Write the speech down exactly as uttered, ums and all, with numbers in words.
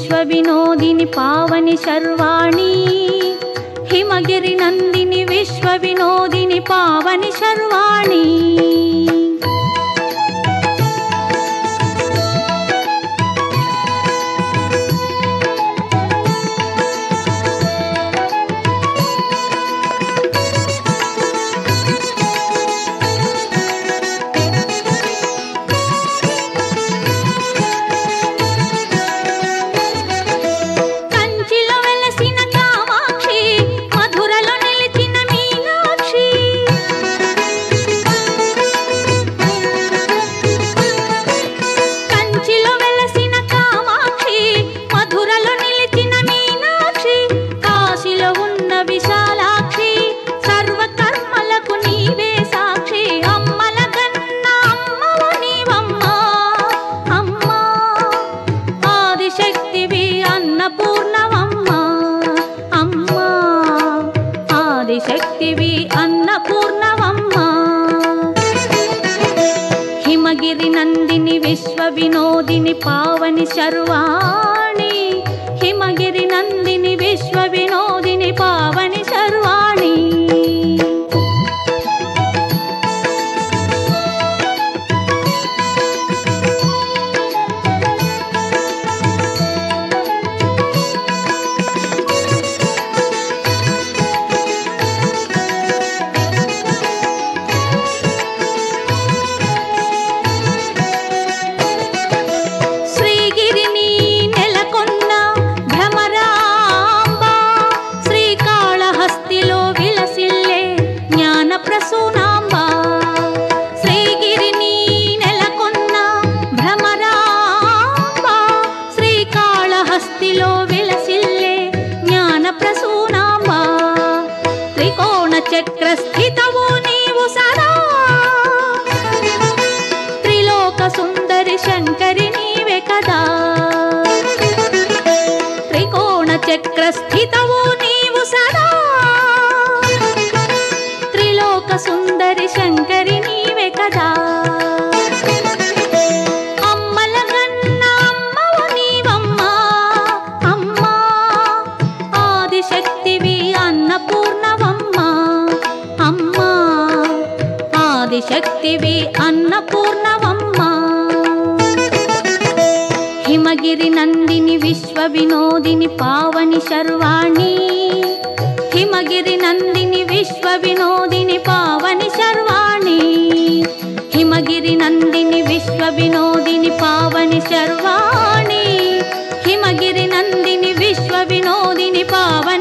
विश्वविनोदिनि पावनि शर्वाणि हिमगिरि नन्दिनि विश्वविनोदिनि पावनि शर्वाणि शक्तिवि अन्नपूर्णवम्मा हिमगिरि नन्दिनि विश्वविनोदिनि पावनि शर्वाणि हिमगिरि नन्दिनि विश्वविनोदिनि पावनि शर्वाणि चक्रस्थितवो नीवु सदा त्रिलोक सुंदरि शंकरि नीवे कदा त्रिकोण चक्रस्थितवो नीवु सदा त्रिलोक सुंदरि शंकरि नीवे कदा शक्तिवि अन्नपूर्णवम्मा हिमगिरि नन्दिनि विश्वविनोदिनि पावनि शर्वाणि हिमगिरि नन्दिनि विश्वविनोदिनि पावनि शर्वाणि हिमगिरि नन्दिनि विश्वविनोदिनि पावनि शर्वाणि हिमगिरि नन्दिनि विश्वविनोदिनि पावनि